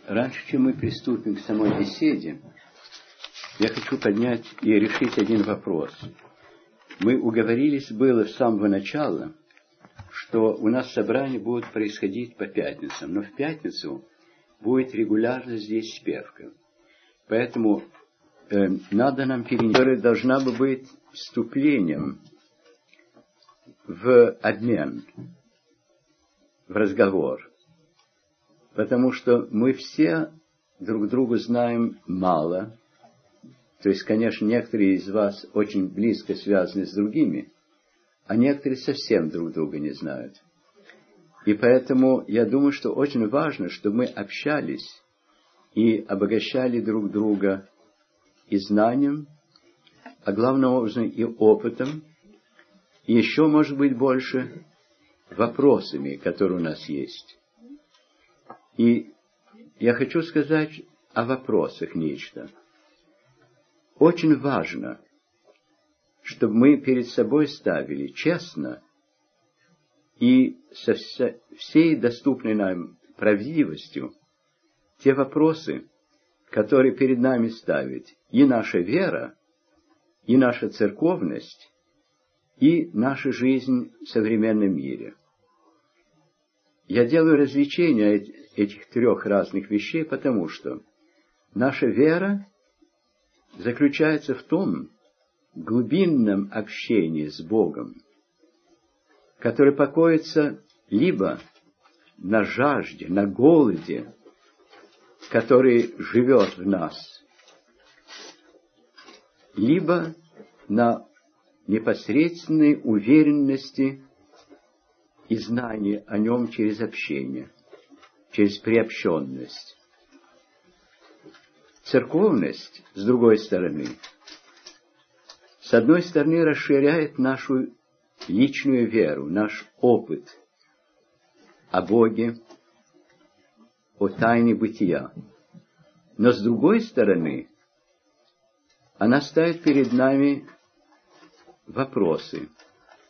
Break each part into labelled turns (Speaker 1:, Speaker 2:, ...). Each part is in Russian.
Speaker 1: Раньше, чем мы приступим к самой беседе, я хочу поднять и решить один вопрос. Мы уговорились было с самого начала, что у нас собрания будут происходить по пятницам, но в пятницу будет регулярно здесь спевка. Поэтому надо нам перенести, которая должна бы быть вступлением в обмен, в разговор. Потому что мы все друг другу знаем мало. То есть, конечно, некоторые из вас очень близко связаны с другими, а некоторые совсем друг друга не знают. И поэтому я думаю, что очень важно, чтобы мы общались и обогащали друг друга и знанием, а главным образом и опытом, и еще, может быть, больше вопросами, которые у нас есть. И я хочу сказать о вопросах нечто. Очень важно, чтобы мы перед собой ставили честно и со всей доступной нам правдивостью те вопросы, которые перед нами ставит и наша вера, и наша церковность, и наша жизнь в современном мире. Я делаю развлечение этих трех разных вещей, потому что наша вера заключается в том глубинном общении с Богом, которое покоится либо на жажде, на голоде, который живет в нас, либо на непосредственной уверенности и знании о нем через общение, через приобщенность. Церковность, с другой стороны, с одной стороны расширяет нашу личную веру, наш опыт о Боге, о тайне бытия. Но с другой стороны, она ставит перед нами вопросы.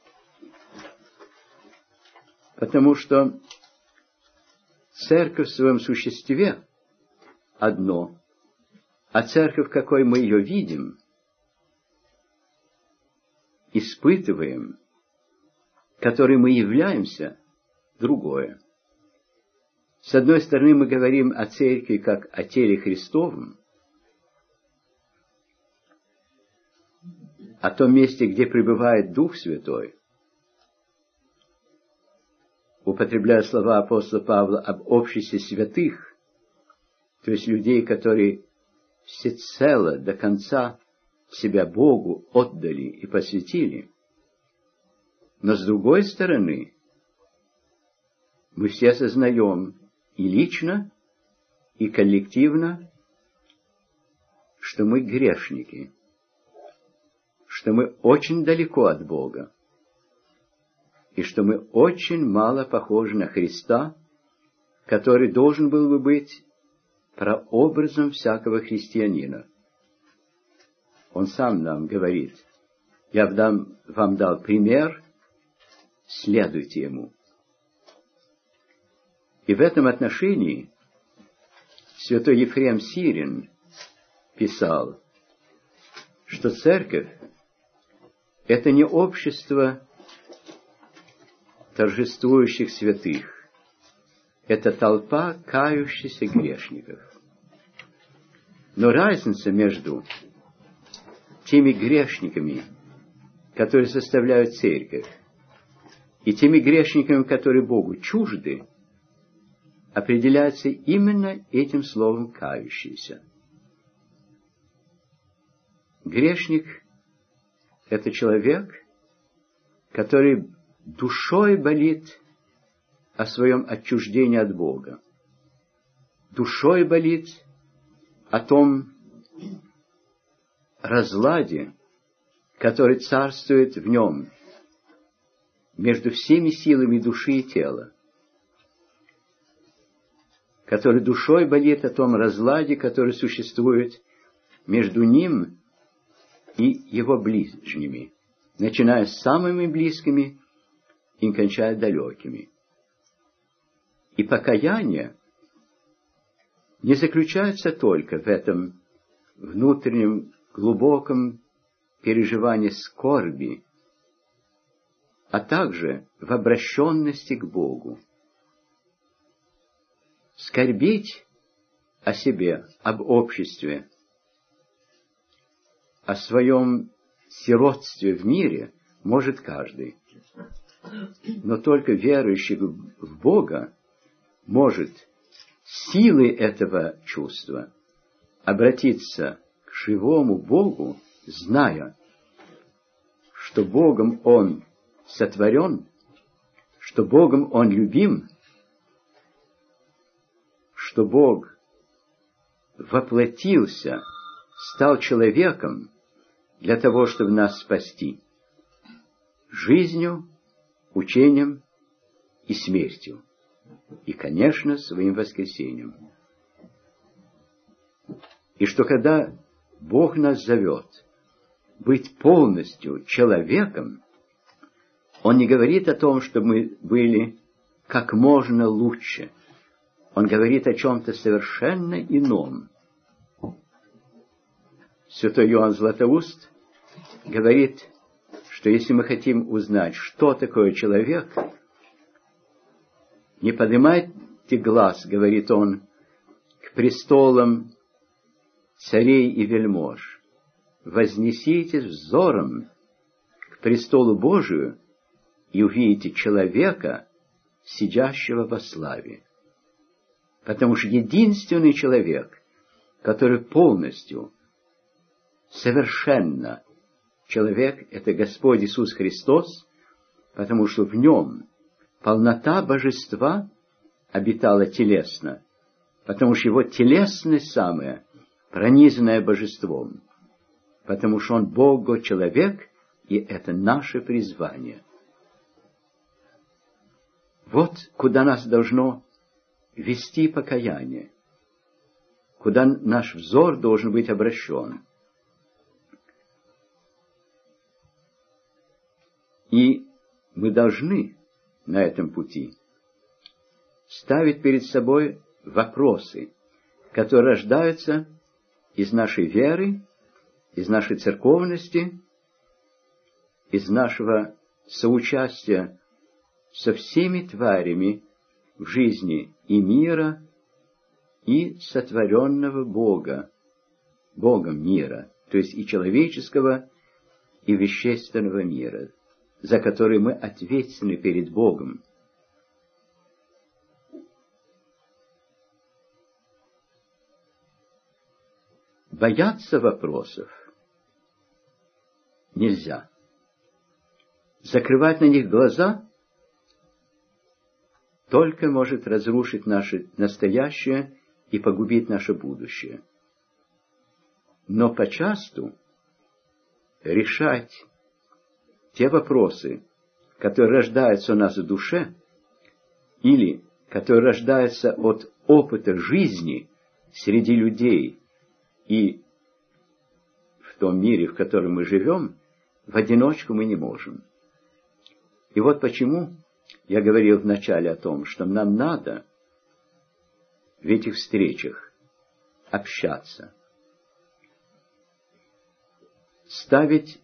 Speaker 1: Потому что церковь в своем существе одно, а церковь, какой мы ее видим, испытываем, которой мы являемся, другое. С одной стороны, мы говорим о церкви как о теле Христовом, о том месте, где пребывает Дух Святой, употребляя слова апостола Павла об обществе святых, то есть людей, которые всецело до конца себя Богу отдали и посвятили. Но с другой стороны, мы все осознаем и лично, и коллективно, что мы грешники, что мы очень далеко от Бога, и что мы очень мало похожи на Христа, который должен был бы быть прообразом всякого христианина. Он сам нам говорит: «Я вам дал пример, следуйте ему». И в этом отношении святой Ефрем Сирин писал, что церковь — это не общество торжествующих святых, это толпа кающихся грешников. Но разница между теми грешниками, которые составляют церковь, и теми грешниками, которые Богу чужды, определяется именно этим словом «кающийся». Грешник — это человек, который душой болит о своем отчуждении от Бога, душой болит о том разладе, который царствует в нем между всеми силами души и тела, который душой болит о том разладе, который существует между ним и его ближними, начиная с самыми близкими и кончая далекими. И покаяние не заключается только в этом внутреннем глубоком переживании скорби, а также в обращенности к Богу. Скорбеть о себе, об обществе, о своем сиротстве в мире может каждый. Но только верующий в Бога может силой этого чувства обратиться к живому Богу, зная, что Богом Он сотворен, что Богом Он любим, что Бог воплотился, стал человеком для того, чтобы нас спасти жизнью, учением и смертью, и, конечно, своим воскресением. И что когда Бог нас зовет быть полностью человеком, Он не говорит о том, что мы были как можно лучше. Он говорит о чем-то совершенно ином. Святой Иоанн Златоуст говорит, что если мы хотим узнать, что такое человек, не поднимайте глаз, говорит он, к престолам царей и вельмож, вознеситесь взором к престолу Божию и увидите человека, сидящего во славе. Потому что единственный человек, который полностью, совершенно человек, это Господь Иисус Христос, потому что в Нем полнота божества обитала телесно, потому что Его телесность самая, пронизанная божеством, потому что Он Бог-человек, и это наше призвание. Вот куда нас должно вести покаяние, куда наш взор должен быть обращен. И мы должны на этом пути ставить перед собой вопросы, которые рождаются из нашей веры, из нашей церковности, из нашего соучастия со всеми тварями в жизни и мира, и сотворенного Бога, Богом мира, то есть и человеческого, и вещественного мира, за который мы ответственны перед Богом. Бояться вопросов нельзя. Закрывать на них глаза только может разрушить наше настоящее и погубить наше будущее. Но почасту решать те вопросы, которые рождаются у нас в душе, или которые рождаются от опыта жизни среди людей и в том мире, в котором мы живем, в одиночку мы не можем. И вот почему я говорил вначале о том, что нам надо в этих встречах общаться, ставить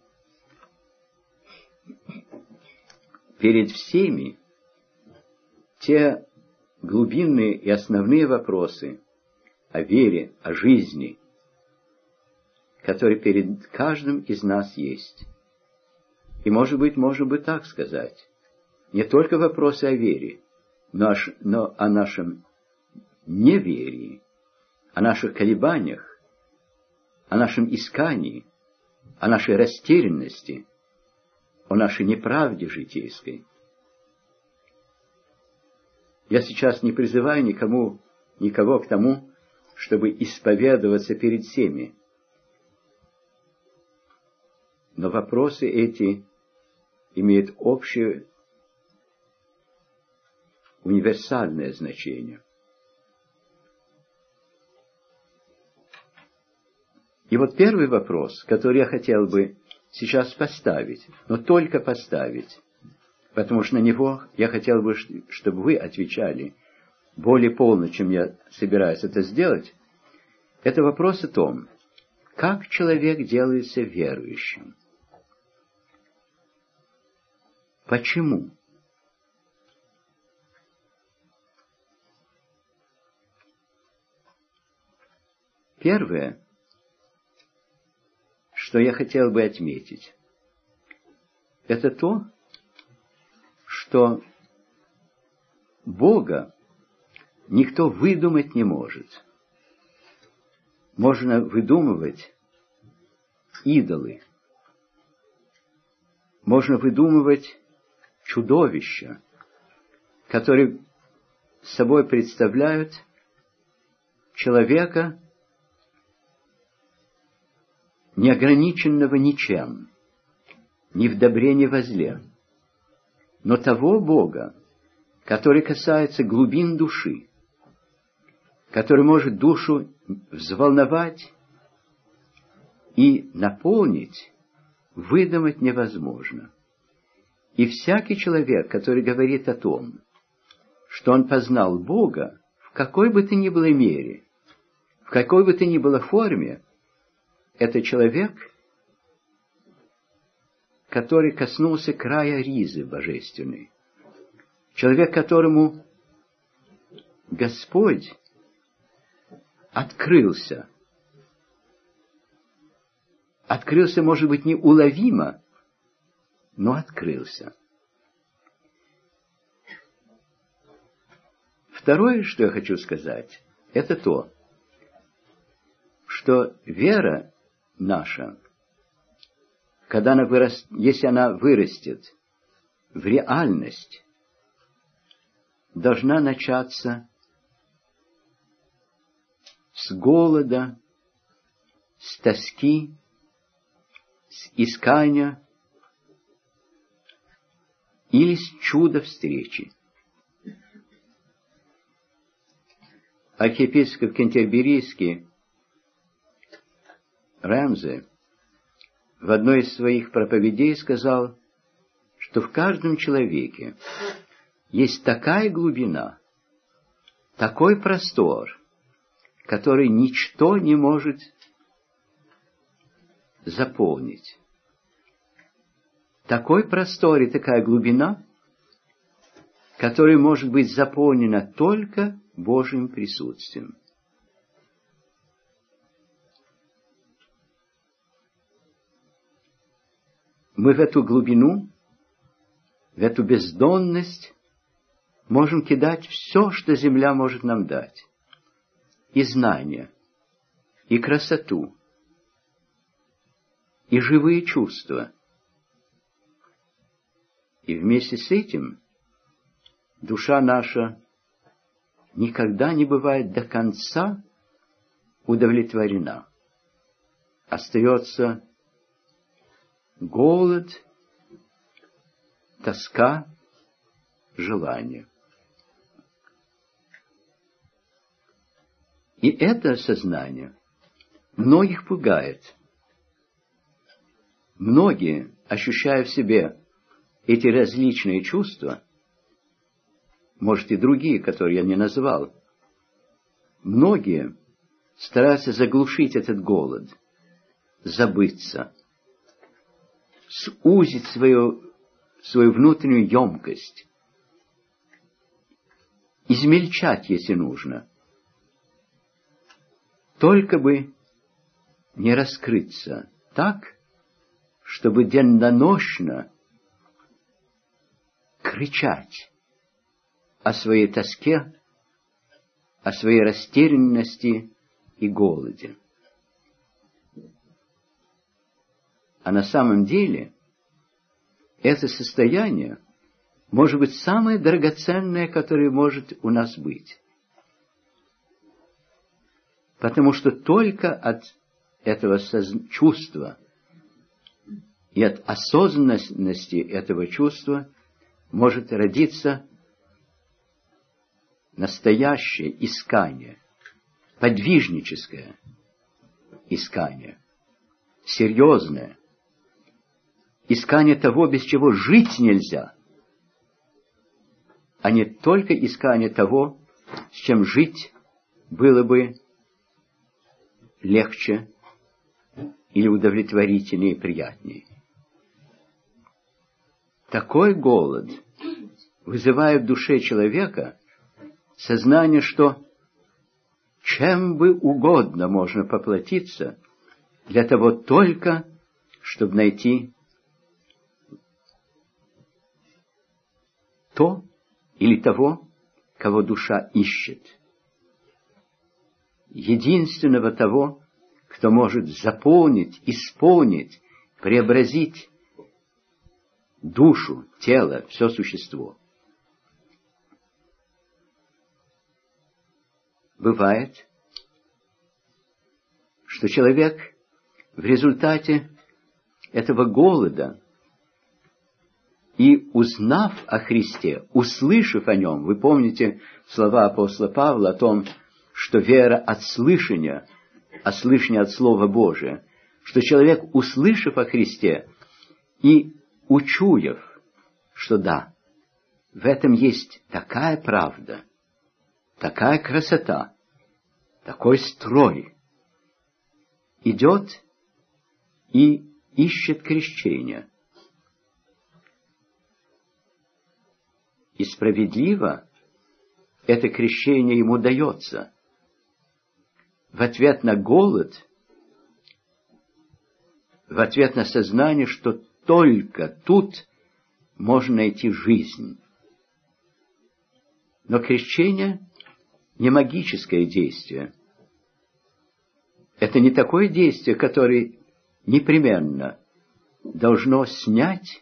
Speaker 1: перед всеми те глубинные и основные вопросы о вере, о жизни, которые перед каждым из нас есть. И, может быть, можно бы так сказать, не только вопросы о вере, но о нашем неверии, о наших колебаниях, о нашем искании, о нашей растерянности, о нашей неправде житейской. Я сейчас не призываю никого к тому, чтобы исповедоваться перед всеми. Но вопросы эти имеют общее универсальное значение. И вот первый вопрос, который я хотел бы сейчас поставить, но только поставить, потому что на него я хотел бы, чтобы вы отвечали более полно, чем я собираюсь это сделать, это вопрос о том, как человек делается верующим. Почему? Первое, что я хотел бы отметить, это то, что Бога никто выдумать не может. Можно выдумывать идолы, можно выдумывать чудовища, которые собой представляют человека, неограниченного ничем, ни в добре, ни во зле, но того Бога, который касается глубин души, который может душу взволновать и наполнить, выдумать невозможно. И всякий человек, который говорит о том, что он познал Бога, в какой бы то ни было мере, в какой бы то ни было форме, это человек, который коснулся края ризы божественной. Человек, которому Господь открылся. Открылся, может быть, неуловимо, но открылся. Второе, что я хочу сказать, это то, что вера наша, когда она если она вырастет в реальность, должна начаться с голода, с тоски, с искания или с чуда встречи. Архиепископ Кентерберийский Рэмзе в одной из своих проповедей сказал, что в каждом человеке есть такая глубина, такой простор, который ничто не может заполнить. Такой простор и такая глубина, которая может быть заполнена только Божьим присутствием. Мы в эту глубину, в эту бездонность можем кидать все, что земля может нам дать. И знания, и красоту, и живые чувства. И вместе с этим душа наша никогда не бывает до конца удовлетворена. Остается голод, тоска, желание. И это сознание многих пугает. Многие, ощущая в себе эти различные чувства, может и другие, которые я не назвал, многие стараются заглушить этот голод, забыться, сузить свою внутреннюю емкость, измельчать, если нужно, только бы не раскрыться так, чтобы деннонощно кричать о своей тоске, о своей растерянности и голоде. А на самом деле это состояние может быть самое драгоценное, которое может у нас быть. Потому что только от этого чувства и от осознанности этого чувства может родиться настоящее искание, подвижническое искание, серьезное, искание того, без чего жить нельзя, а не только искание того, с чем жить было бы легче или удовлетворительнее и приятнее. Такой голод вызывает в душе человека сознание, что чем бы угодно можно поплатиться для того только, чтобы найти то или того, кого душа ищет. Единственного того, кто может заполнить, исполнить, преобразить душу, тело, все существо. Бывает, что человек в результате этого голода и узнав о Христе, услышав о Нем, вы помните слова апостола Павла о том, что вера от слышания, а слышание от Слова Божия, что человек, услышав о Христе и учуяв, что да, в этом есть такая правда, такая красота, такой строй, идет и ищет крещения. И справедливо это крещение ему дается. В ответ на голод, в ответ на сознание, что только тут можно найти жизнь. Но крещение не магическое действие. Это не такое действие, которое непременно должно снять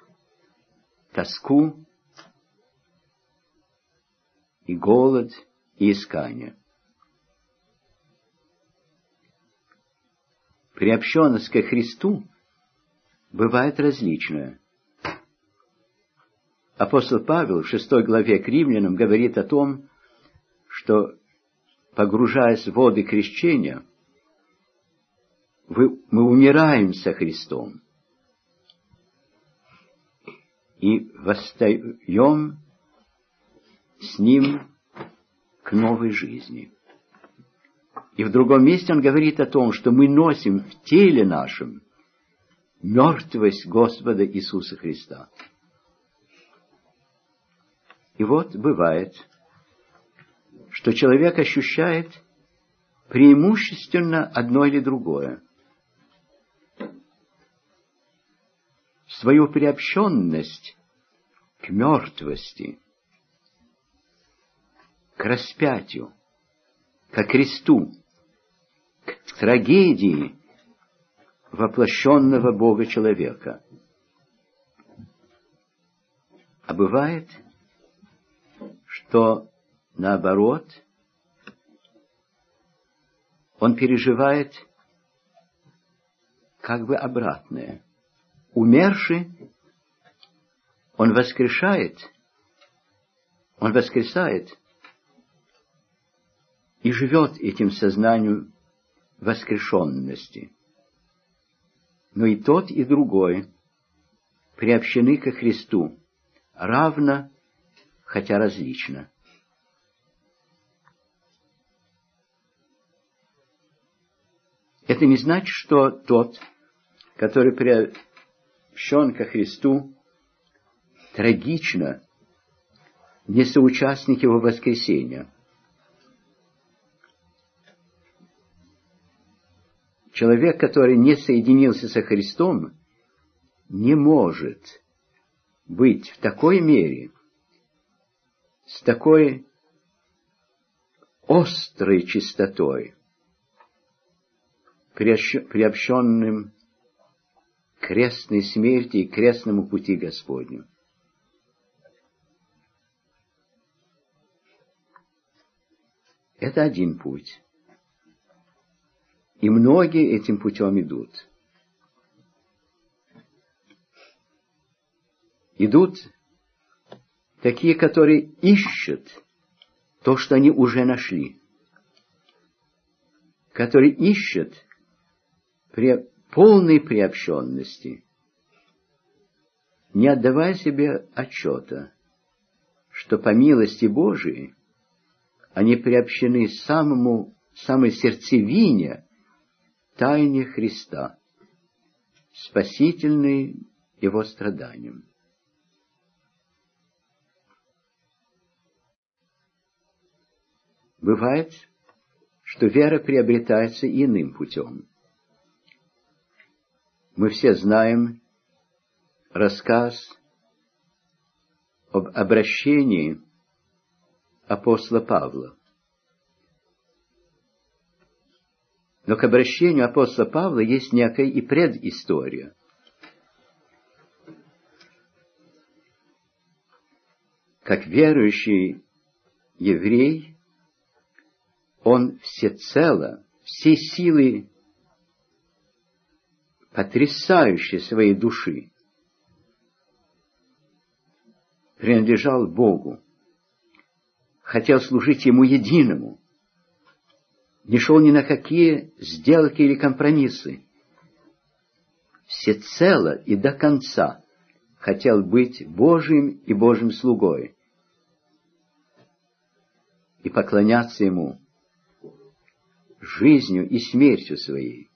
Speaker 1: тоску и голод, и искание. Приобщенность ко Христу бывает различная. Апостол Павел в 6 главе к Римлянам говорит о том, что, погружаясь в воды крещения, мы умираем со Христом и восстаем с Ним к новой жизни. И в другом месте он говорит о том, что мы носим в теле нашем мертвость Господа Иисуса Христа. И вот бывает, что человек ощущает преимущественно одно или другое. Свою приобщенность к мертвости, к распятию, ко кресту, к трагедии воплощенного Бога человека. А бывает, что наоборот, он переживает как бы обратное. Умерший, он воскрешает, он воскресает и живет этим сознанием воскрешенности. Но и тот, и другой приобщены ко Христу равно, хотя различно. Это не значит, что тот, который приобщен ко Христу, трагично не соучастник Его воскресения. Человек, который не соединился со Христом, не может быть в такой мере, с такой острой чистотой, приобщенным к крестной смерти и к крестному пути Господню. Это один путь. И многие этим путем идут. Идут такие, которые ищут то, что они уже нашли. Которые ищут полной приобщенности, не отдавая себе отчета, что по милости Божией они приобщены самой сердцевине тайне Христа, спасительной Его страданием. Бывает, что вера приобретается иным путем. Мы все знаем рассказ об обращении апостола Павла. Но к обращению апостола Павла есть некая и предыстория. Как верующий еврей, он всецело, всей силой потрясающей своей души принадлежал Богу, хотел служить Ему единому, не шел ни на какие сделки или компромиссы, всецело и до конца хотел быть Божьим и Божьим слугой и поклоняться Ему жизнью и смертью своей.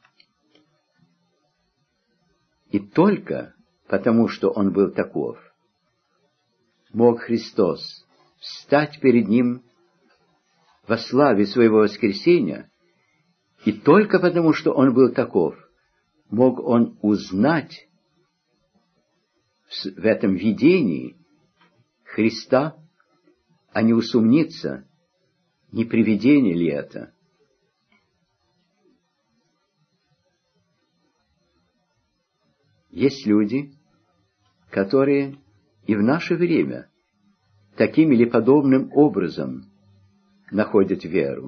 Speaker 1: И только потому, что он был таков, мог Христос встать перед ним во славе своего воскресения, и только потому, что он был таков, мог он узнать в этом видении Христа, а не усомниться, не привидение ли это. Есть люди, которые и в наше время таким или подобным образом находят веру.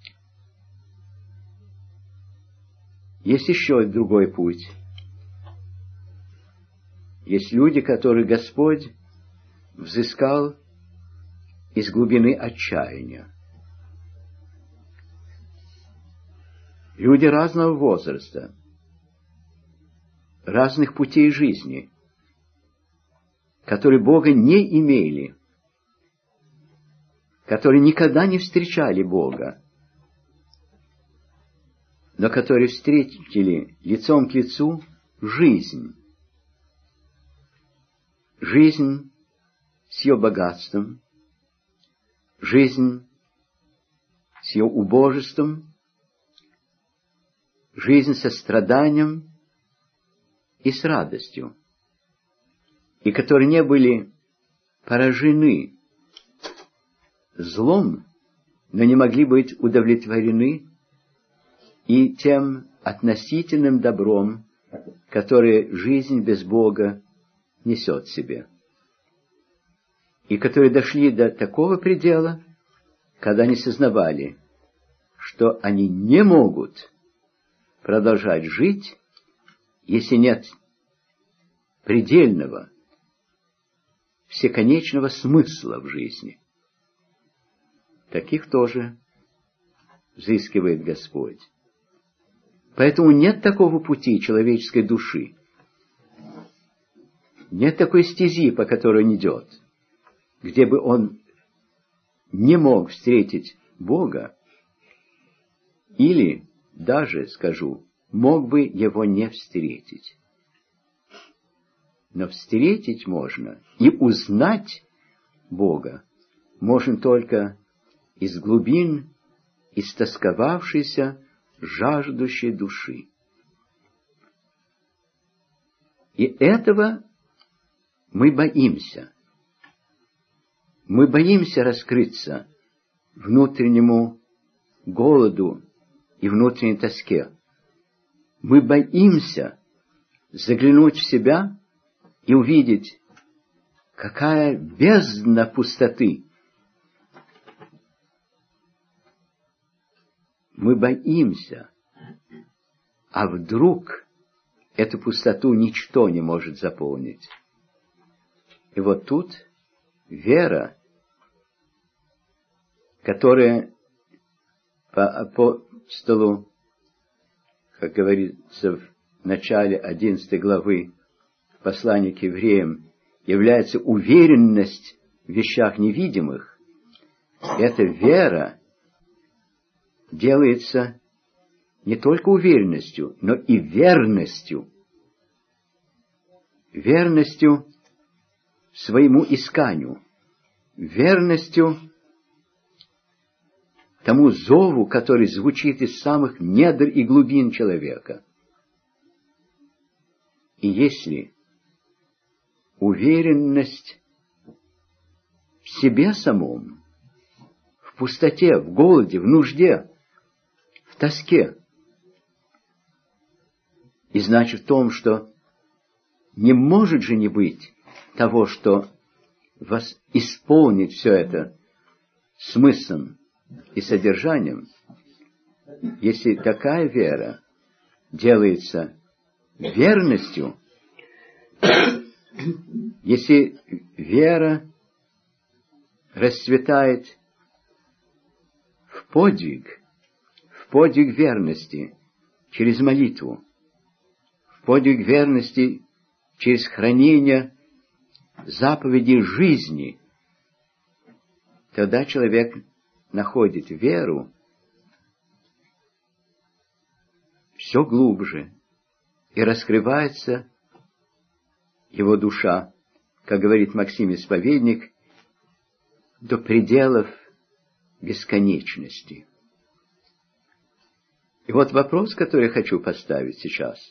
Speaker 1: Есть еще другой путь. Есть люди, которых Господь взыскал из глубины отчаяния. Люди разного возраста, разных путей жизни, которые Бога не имели, которые никогда не встречали Бога, но которые встретили лицом к лицу жизнь. Жизнь с ее богатством, жизнь с ее убожеством, жизнь со страданием и с радостью, и которые не были поражены злом, но не могли быть удовлетворены и тем относительным добром, которое жизнь без Бога несет в себе, и которые дошли до такого предела, когда они сознавали, что они не могут продолжать жить, если нет предельного, всеконечного смысла в жизни. Таких тоже взыскивает Господь. Поэтому нет такого пути человеческой души, нет такой стези, по которой он идет, где бы он не мог встретить Бога, или даже, скажу, мог бы его не встретить. Но встретить можно и узнать Бога можно только из глубин истосковавшейся, жаждущей души. И этого мы боимся. Мы боимся раскрыться внутреннему голоду и внутренней тоске. Мы боимся заглянуть в себя и увидеть, какая бездна пустоты. Мы боимся, а вдруг эту пустоту ничто не может заполнить. И вот тут вера, которая по апостолу, как говорится в начале 11 главы послания к евреям, является уверенность в вещах невидимых, эта вера делается не только уверенностью, но и верностью. Верностью своему исканию, верностью тому зову, который звучит из самых недр и глубин человека. И если уверенность в себе самом, в пустоте, в голоде, в нужде, в тоске, и значит в том, что не может же не быть того, что вас исполнит все это смыслом и содержанием, если такая вера делается верностью, если вера расцветает в подвиг верности через молитву, в подвиг верности через хранение заповедей жизни, тогда человек находит веру все глубже, и раскрывается его душа, как говорит Максим Исповедник, до пределов бесконечности. И вот вопрос, который я хочу поставить сейчас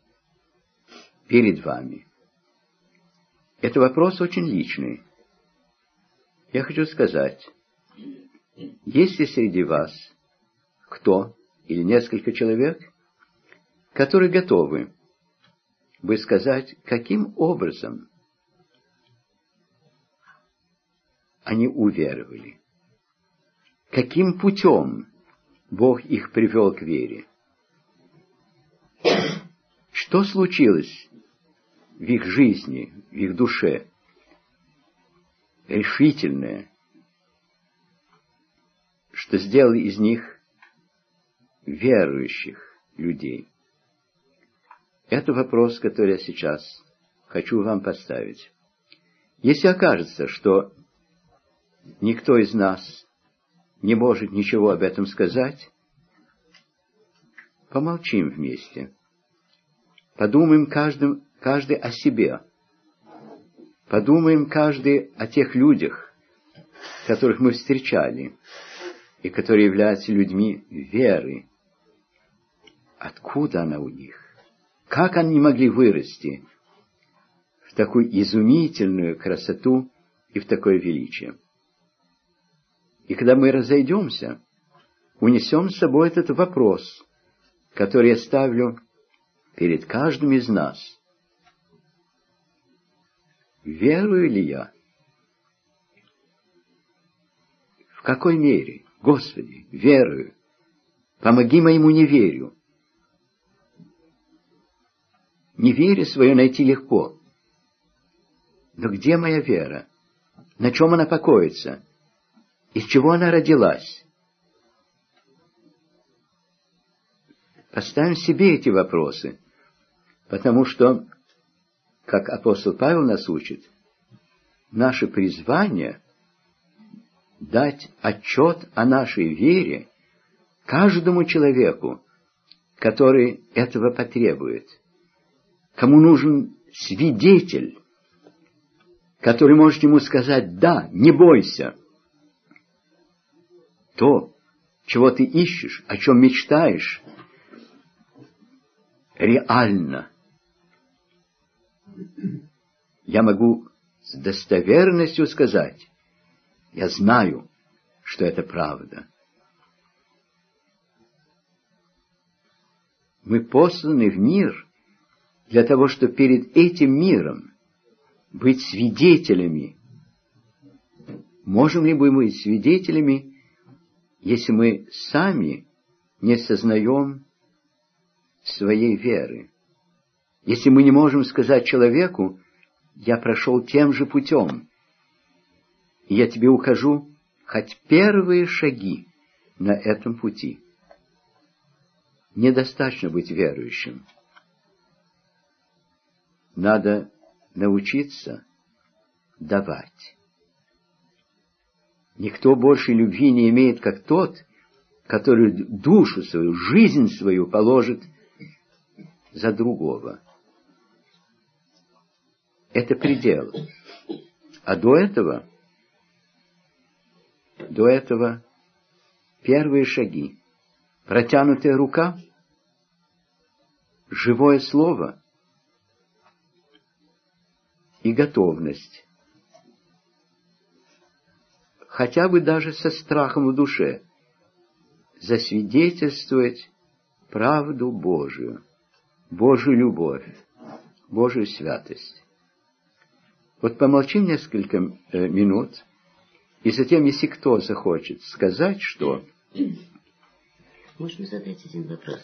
Speaker 1: перед вами. Это вопрос очень личный. Я хочу сказать, есть ли среди вас кто или несколько человек, которые готовы бы сказать, каким образом они уверовали, каким путем Бог их привел к вере, что случилось в их жизни, в их душе, решительное, что сделало из них верующих людей. Это вопрос, который я сейчас хочу вам поставить. Если окажется, что никто из нас не может ничего об этом сказать, помолчим вместе. Подумаем каждый о себе. Подумаем каждый о тех людях, которых мы встречали, и которые являются людьми веры. Откуда она у них? Как они могли вырасти в такую изумительную красоту и в такое величие? И когда мы разойдемся, унесем с собой этот вопрос, который я ставлю перед каждым из нас. Верую ли я? В какой мере? Господи, верую. Помоги моему неверию. Неверие свое найти легко. Но где моя вера? На чем она покоится? Из чего она родилась? Поставим себе эти вопросы, потому что, как апостол Павел нас учит, наше призвание дать отчет о нашей вере каждому человеку, который этого потребует, кому нужен свидетель, который может ему сказать: да, не бойся. То, чего ты ищешь, о чем мечтаешь, реально. Я могу с достоверностью сказать, я знаю, что это правда. Мы посланы в мир для того, чтобы перед этим миром быть свидетелями. Можем ли мы быть свидетелями, если мы сами не сознаем своей веры? Если мы не можем сказать человеку: я прошел тем же путем, и я тебе укажу хоть первые шаги на этом пути. Недостаточно быть верующим. Надо научиться давать. Никто больше любви не имеет, как тот, который душу свою, жизнь свою положит за другого. Это предел. А до этого первые шаги. Протянутая рука, живое слово и готовность. Хотя бы даже со страхом в душе засвидетельствовать правду Божию, Божью любовь, Божью святость. Вот помолчим несколько минут, и затем, если кто захочет сказать, что...
Speaker 2: Можно задать один вопрос?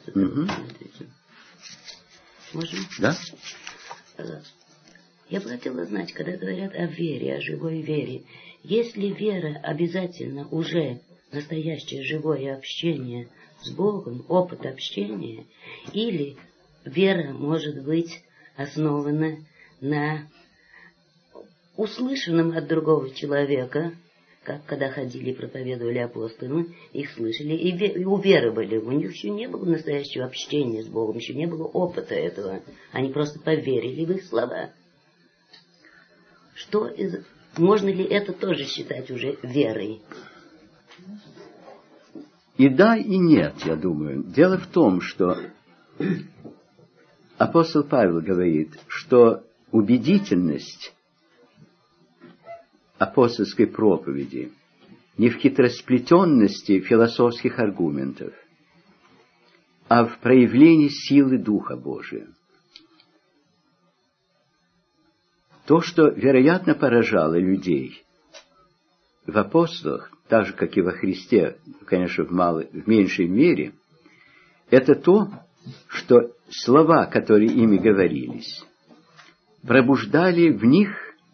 Speaker 2: Можно?
Speaker 1: Да.
Speaker 2: Я бы хотела знать, когда говорят о вере, о живой вере, есть ли вера обязательно уже настоящее живое общение с Богом, опыт общения, или вера может быть основана на услышанном от другого человека, как когда ходили и проповедовали апостолы, их слышали и уверовали. У них еще не было настоящего общения с Богом, еще не было опыта этого. Они просто поверили в их слова. Можно ли это тоже считать уже верой?
Speaker 1: И да, и нет, я думаю. Дело в том, что апостол Павел говорит, что убедительность апостольской проповеди не в хитросплетенности философских аргументов, а в проявлении силы Духа Божия. То, что, вероятно, поражало людей в апостолах, так же, как и во Христе, конечно, в меньшей мере, это то, что слова, которые ими говорились, пробуждали в них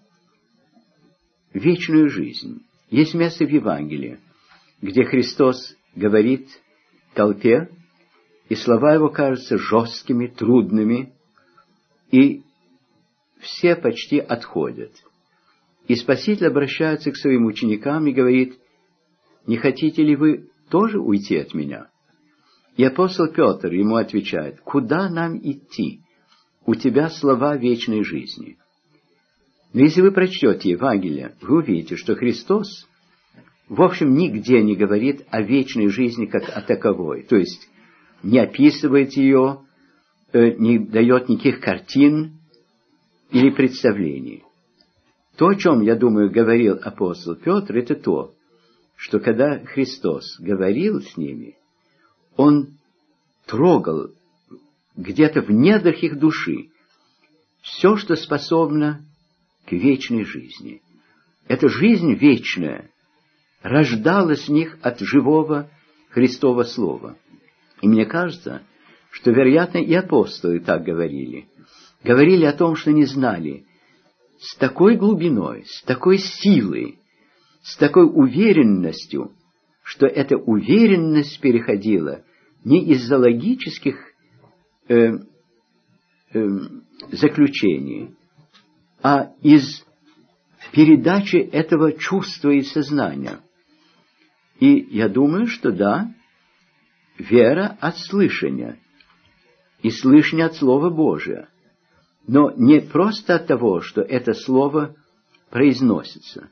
Speaker 1: вечную жизнь. Есть место в Евангелии, где Христос говорит толпе, и слова его кажутся жесткими, трудными, и все почти отходят. И Спаситель обращается к своим ученикам и говорит: «Не хотите ли вы тоже уйти от меня?» И апостол Петр ему отвечает: «Куда нам идти? У тебя слова вечной жизни». Но если вы прочтете Евангелие, вы увидите, что Христос, в общем, нигде не говорит о вечной жизни как о таковой. То есть не описывает ее, не дает никаких картин или представлений. То, о чем, я думаю, говорил апостол Петр, это то, что когда Христос говорил с ними, Он трогал где-то в недрах их души все, что способно к вечной жизни. Эта жизнь вечная рождалась в них от живого Христова Слова. И мне кажется, что, вероятно, и апостолы так говорили. Говорили о том, что не знали, с такой глубиной, с такой силой, с такой уверенностью, что эта уверенность переходила не из-за логических заключений, а из передачи этого чувства и сознания. И я думаю, что да, вера от слышания, и слышание от Слова Божия, но не просто от того, что это Слово произносится.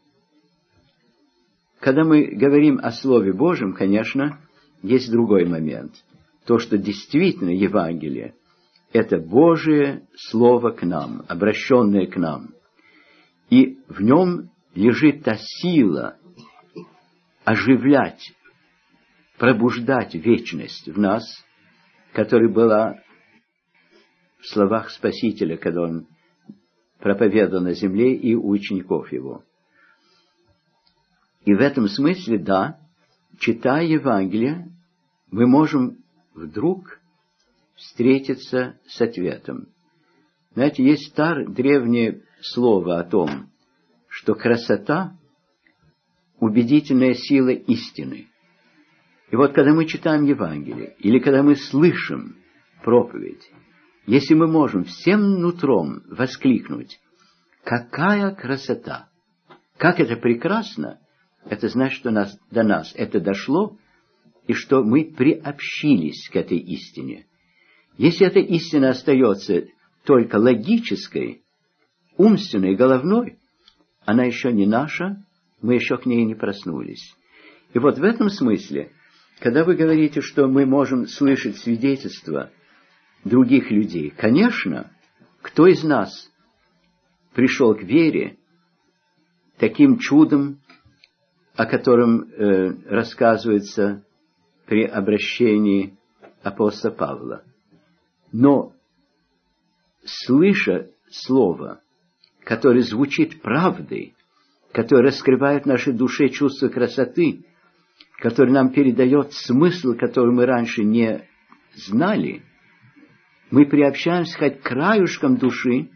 Speaker 1: Когда мы говорим о Слове Божьем, конечно, есть другой момент. То, что действительно Евангелие – это Божие Слово к нам, обращенное к нам. И в нем лежит та сила оживлять, пробуждать вечность в нас, которая была в словах Спасителя, когда Он проповедовал на земле, и у учеников Его. И в этом смысле, да, читая Евангелие, мы можем вдруг встретиться с ответом. Знаете, есть древнее слово о том, что красота – убедительная сила истины. И вот когда мы читаем Евангелие, или когда мы слышим проповедь, если мы можем всем нутром воскликнуть: «Какая красота! Как это прекрасно!», это значит, что до нас это дошло, и что мы приобщились к этой истине. Если эта истина остается только логической, умственной, головной, она еще не наша, мы еще к ней не проснулись. И вот в этом смысле, когда вы говорите, что мы можем слышать свидетельства других людей, конечно, кто из нас пришел к вере таким чудом, о котором рассказывается при обращении апостола Павла. Но, слыша слово, которое звучит правдой, которое раскрывает в нашей душе чувство красоты, которое нам передает смысл, который мы раньше не знали, мы приобщаемся хоть к краюшкам души,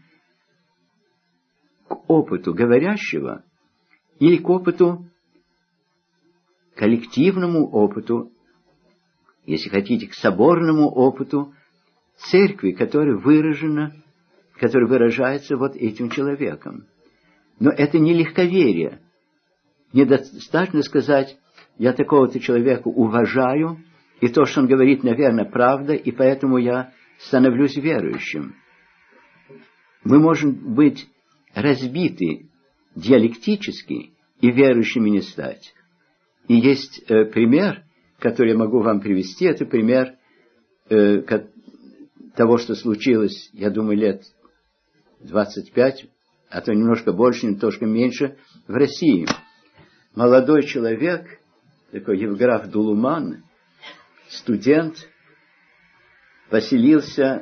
Speaker 1: к опыту говорящего или к опыту, коллективному опыту, если хотите, к соборному опыту церкви, которая выражается вот этим человеком. Но это не легковерие. Недостаточно сказать, я такого-то человека уважаю, и то, что он говорит, наверное, правда, и поэтому я становлюсь верующим. Мы можем быть разбиты диалектически и верующими не стать. И есть пример, который я могу вам привести, это пример того, что случилось, я думаю, лет 25, а то немножко больше, немножко меньше, в России. Молодой человек, такой Евграф Дулуман, студент, поселился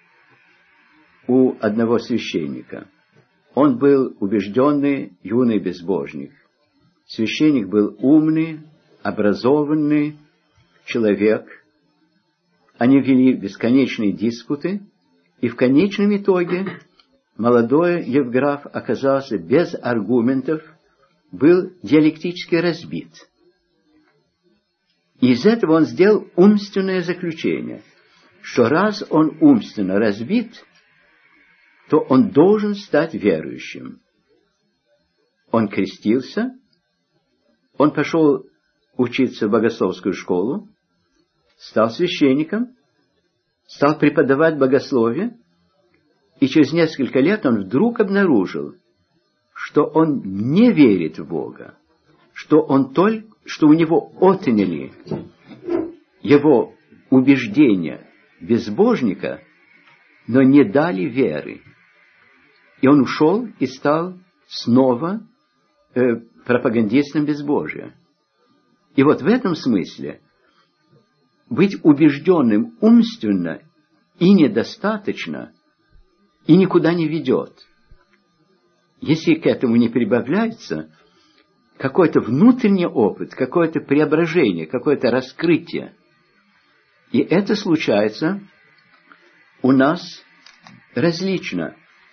Speaker 1: у одного священника. Он был убежденный юный безбожник. Священник был умный, образованный человек. Они вели бесконечные диспуты, и в конечном итоге молодой Евграф оказался без аргументов, был диалектически разбит. И из этого он сделал умственное заключение, что раз он умственно разбит, то он должен стать верующим. Он крестился, он пошел учиться в богословскую школу, стал священником, стал преподавать богословие, и через несколько лет он вдруг обнаружил, что он не верит в Бога, что у него отняли его убеждения безбожника, но не дали веры. И он ушел и стал снова пропагандистом безбожия. И вот в этом смысле быть убежденным умственно и недостаточно, и никуда не ведет. Если к этому не прибавляется какой-то внутренний опыт, какое-то преображение, какое-то раскрытие. И это случается у нас различно.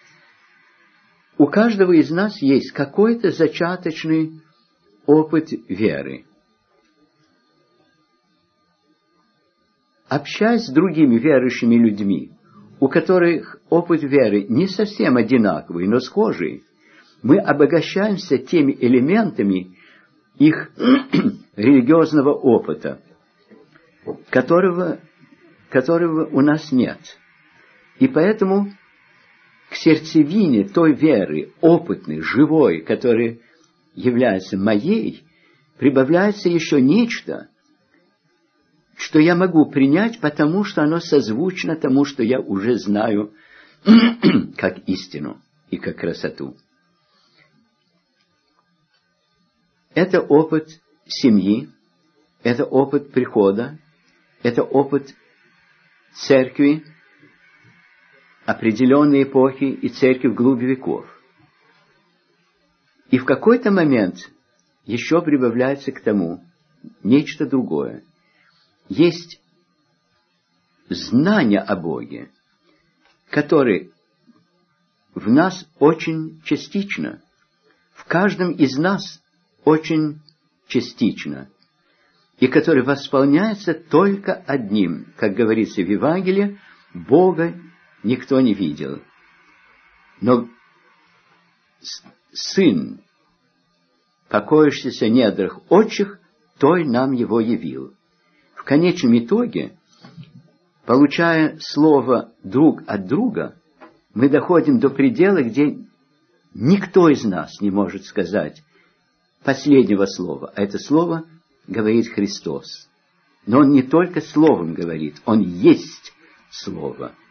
Speaker 1: У каждого из нас есть какой-то зачаточный опыт веры. Общаясь с другими верующими людьми, у которых опыт веры не совсем одинаковый, но схожий, мы обогащаемся теми элементами их религиозного опыта, которого у нас нет. И поэтому к сердцевине той веры, опытной, живой, которая является моей, прибавляется еще нечто, что я могу принять, потому что оно созвучно тому, что я уже знаю как истину и как красоту. Это опыт семьи, это опыт прихода, это опыт церкви, определенной эпохи и церкви в глубь веков. И в какой-то момент еще прибавляется к тому нечто другое. Есть знание о Боге, которое в нас очень частично, в каждом из нас очень частично, и который восполняется только одним, как говорится в Евангелии, Бога никто не видел. Но Сын покоящийся в недрах отчих, той нам его явил. В конечном итоге, получая слово друг от друга, мы доходим до предела, где никто из нас не может сказать последнего слова. А это слово говорит Христос. Но Он не только словом говорит, Он есть Слово.